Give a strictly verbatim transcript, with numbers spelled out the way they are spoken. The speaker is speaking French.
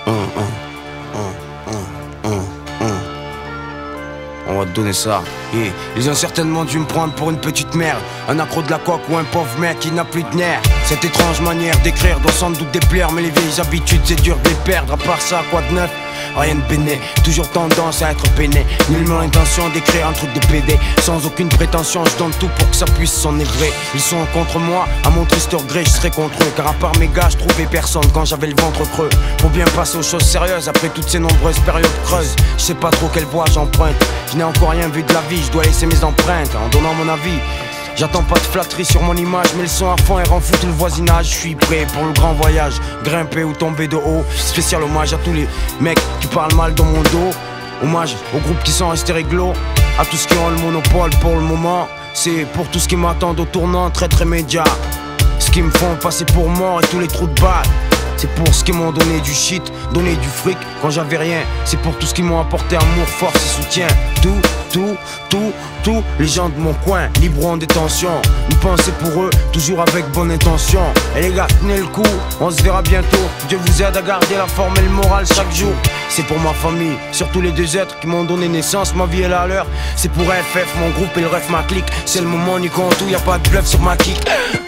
un, un, un, un, un, un. On va te donner ça. Et ils ont certainement dû me prendre pour une petite merde, un accro de la coque ou un pauvre mec qui n'a plus de nerfs. Cette étrange manière d'écrire doit sans doute déplaire, mais les vieilles habitudes c'est dur de les perdre. À part ça, quoi de neuf? Rien de béné, toujours tendance à être peiné. Nullement l'intention d'écrire un truc de P D. Sans aucune prétention, je donne tout pour que ça puisse s'enivrer. Ils sont contre moi, à mon triste regret, je serai contre eux. Car à part mes gars, je trouvais personne quand j'avais le ventre creux. Pour bien passer aux choses sérieuses, après toutes ces nombreuses périodes creuses. Je sais pas trop quelle voie j'emprunte. Je n'ai encore rien vu de la vie, je dois laisser mes empreintes en donnant mon avis. J'attends pas de flatterie sur mon image, mais le son à fond et rend fou tout le voisinage. Je suis prêt pour le grand voyage, grimper ou tomber de haut. Spécial hommage à tous les mecs qui parlent mal dans mon dos. Hommage aux groupes qui sont restés réglo, à tous ceux qui ont le monopole pour le moment. C'est pour tous ceux qui m'attendent au tournant, très très média. Ce qui me font passer pour mort et tous les trous de balle. C'est pour ceux qui m'ont donné du shit, donné du fric quand j'avais rien. C'est pour tous ceux qui m'ont apporté amour, force et soutien. Tout, tout, tout, tout, les gens de mon coin, libres en détention. Une pensée pour eux, toujours avec bonne intention. Et les gars, tenez le coup, on se verra bientôt. Dieu vous aide à garder la forme et le moral chaque jour. C'est pour ma famille, surtout les deux êtres qui m'ont donné naissance, ma vie est la leur. C'est pour F F, mon groupe et le ref, ma clique. C'est le moment, ni compte où y'a pas de bluff sur ma kick.